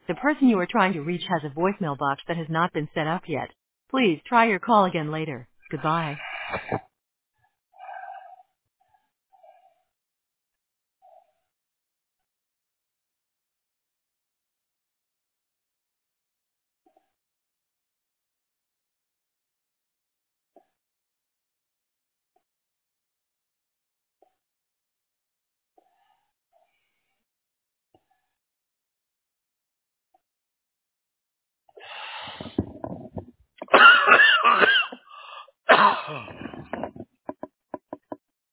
The person you are trying to reach has a voicemail box that has not been set up yet. Please try your call again later. Goodbye.